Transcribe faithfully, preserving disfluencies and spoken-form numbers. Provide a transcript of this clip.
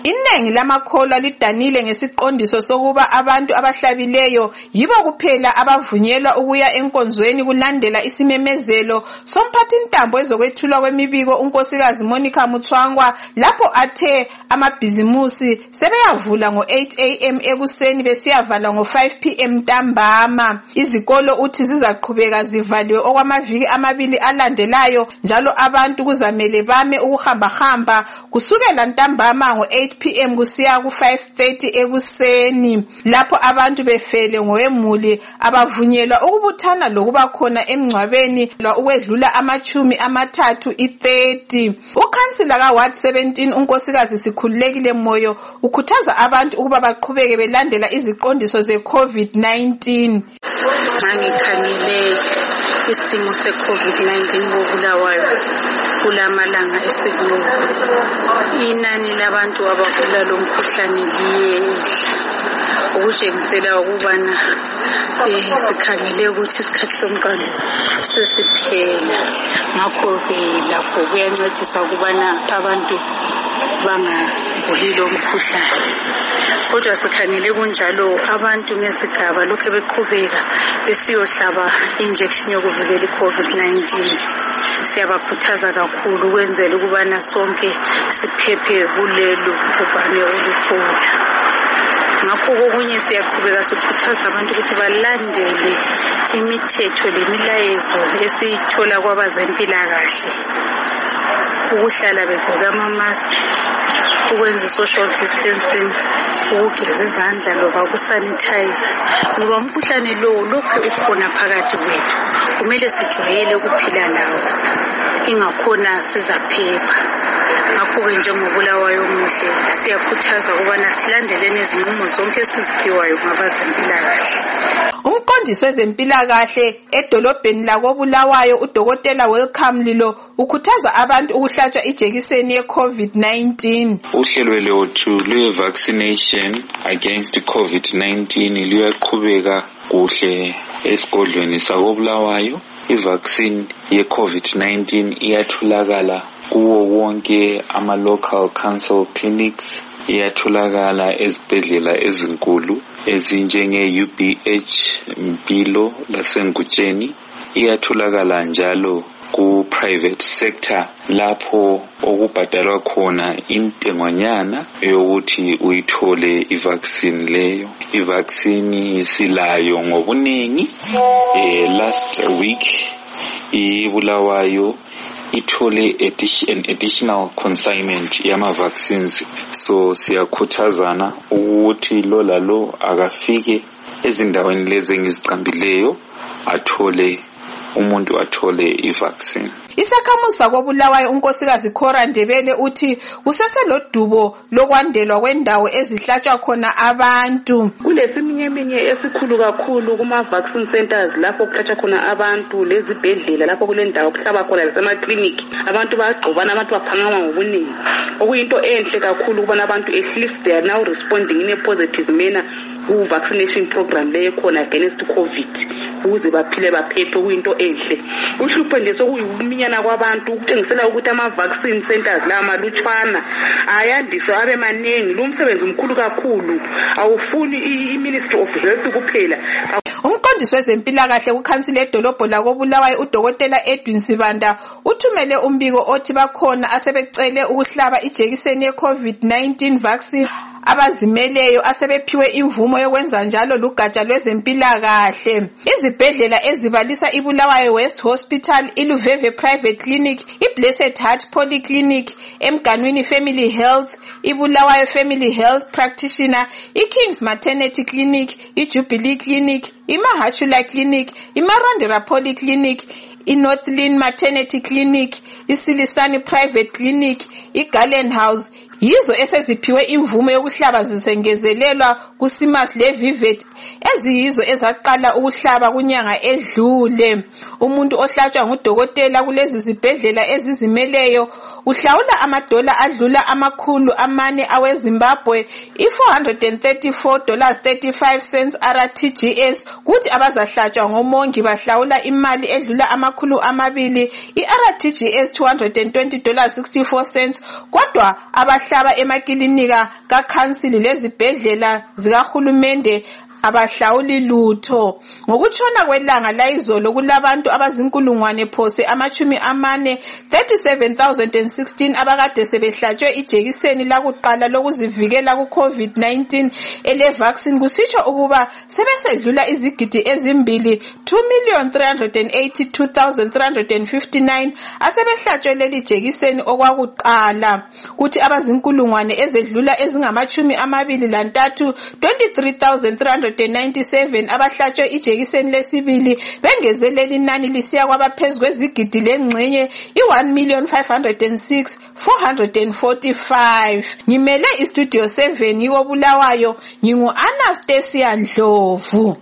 Iningi lamakholwa lidanile ngesiqondiso sokuba abantu abahlabileyo yibo kuphela abavunyelwa ukuya enkonzweni kulandela isimemezelo somphathintambo ezokwethulwa kwemibiko unkosikazi Monica Mutswangwa lapho athe amabhizimusi sebeyavula ngo eight a m ekuseni besiyavala ngo five p m ntambama. Izikolo uthi zizaqhubeka zivaliwe okwamaviki amabili alandelayo njalo abantu kuzamele bame ukuhambahamba kusukela ntambama ngo eight p m kusiya ku five thirty ekuseni lapho abantu befele ngowemuli abavunyelwa ukubuthana lokuba khona emngcwabeni ukwedlula amachumi amathathu i thirty. Ukhansila ka Ward seventeen unkosikazi Sikhululekile Moyo ukhuthaza abantu ukuba baqhubeke belandela iziqondiso ze COVID nineteen. Ngikhangele isimo se COVID nineteen ngokulawayo kulamalanga esikuwo, inani labantu abagula lo mkhuhlane liyehla ukutshengisela ukubana sikhangele ukuthi isikhathi somqando sesiphela. Ngakho-ke lapho kuyancedisa ukubana abantu bangaguli lo mkhuhlane. Kodwa sikhangele kunjalo abantu ngesigaba lokho beqhubeka besiyohlaba injection yokuvikela i-COVID nineteen. Siyabakhuthaza kakhulu ukwenzela ukubana sonke siphephe kulelo bhubhane olukhona. Ngakho kokunye siyaqhubeka sikhuthaza abantu ukuthi balandele imithetho lemilayezo esiyithola kwabazempilakahle, ukuhlala begqoke ama-mask, ukwenza social distancing, ukugeza izandla loba ukusanitize, ngoba umkhuhlane lowo lokhu ukhona phakathi kwethu. Kumele sijwayele ukuphila lawo, ingakhona sizaphepha. Ngakho-ke njengobulawayo muhle siyakhuthaza ukubana silandeleni izinqumo zonke esiziphiwayo ngabazempilakahle. Umqondisi wezempilakahle edolobheni lakobulawayo uDokotela Welcome Lilo ukhuthaza abantu ukuhlatshwa ijekiseni ye-COVID nineteen. Uhlelo lwethu lwe-vaccination against COVID nineteen luyaqhubeka kuhle esigodlweni sakobulawayo. I-vaccine ye-COVID nineteen iyatholakala kuwo wonke ama-local council clinics, iyatholakala ezibhedlela ezinkulu ezinjenge-U B H Mpilo lasengutsheni, iyatholakala njalo ku-private sector lapho okubhadalwa khona intengonyana yokuthi uyithole i-vaccine leyo. I-vaccine silayo ngobuningi. Eh, last week ibulawayo ithole an additional consignment yama vaccines, so siyakhuthazana ukuthi lo lalo akafike ezindaweni lezi engiziqambileyo athole umuntu athole i-vaccine. Isakhamuzi kobulawayo unkosikazi Khora Ndebele uthi kuseselodubo lokwandelwa kwendawo ezihlatshwa khona abantu. Kulesiminyeminya esikhulu kakhulu kuma vaccine centers lapho kuhlatshwa khona abantu, lezibhedlela lapho kulendawo kuhlaba khona lasemakliniki. Abantu bayagqobana, abantu baphangama ngobuningi, okuyinto enhle kakhulu ukubona abantu at least they are now responding in a positive manner ku vaccination program leyo khona against COVID ukuze baphile baphephe, kuyinto enhle. Uhlupho nje sokuyiminyana kwabantu ukutshengisela ukuthi ama vaccine centers la malutshwana ayandiswe abe manengi. Lo msebenzi umkhulu kakhulu, awufuni i-Ministry of Health kuphela. Umqondisi wezempilakahle kukhansila edolobho lakobulawayo uDokotela Edwin Sibanda uthumele umbiko othi bakhona asebecele ukuhlaba ijekiseni ye-COVID nineteen vaccine abazimeleyo asebephiwe imvumo yokwenza njalo lugatsha lwezempilakahle. Izibhedlela ezibalisa iBulawayo West Hospital, iLuveve Private Clinic, iBlessed Heart Polyclinic, eMganwini Family Health, iBulawayo Family Health Practitioner, iKings Maternity Clinic, iJubilee Clinic, iMahachula Clinic, iMarandera Polyclinic, iNorthland Maternity Clinic, iSilisani Private Clinic, iGarland House yizo eseziphiwe imvumo yokuhlaba zisengezelelwa kuSimas leVivet eziyizo ezaqala ukuhlaba kunyanga edlule. Umuntu ohlatshwa ngudokotela kulezi zibhedlela ezizimeleyo uhlawula amadola adlula amakhulu amane aweZimbabwe, i-four hundred thirty-four dollars thirty-five cents R T G S, kuthi abazahlatshwa ngomongi bahlawula imali edlula amakhulu amabili, i-R T G S two hundred twenty dollars sixty-four cents. Kodwa abahlaba emakilinika kakhansili lezibhedlela zikahulumende abahlawuli lutho. Ngokutshona kwelanga layizolo kulabantu abazinkulungwane phose amachumi amane thirty-seven thousand sixteen abakade sebehlatshwe ijekiseni lakuqala lokuzivikela ku-COVID nineteen ele vaccine, kusitsho ukuba sebesedlula izigidi ezimbili two million three hundred eighty-two thousand three hundred fifty-nine asebehlatshwe leli jekiseni okwakuqala, kuthi abazinkulungwane ezedlula ezingamachumi amabili lantathu twenty-three thousand three hundred ninety-seven abahlatshwe ijekiseni lesibili, bengezelela inani lisiya kwabaphezu kwezigidi lengxenye i-one million five hundred six thousand four hundred forty-five. Ngimele istudio seven yiko Bulawayo, ngingu Anastasia Ndlovu.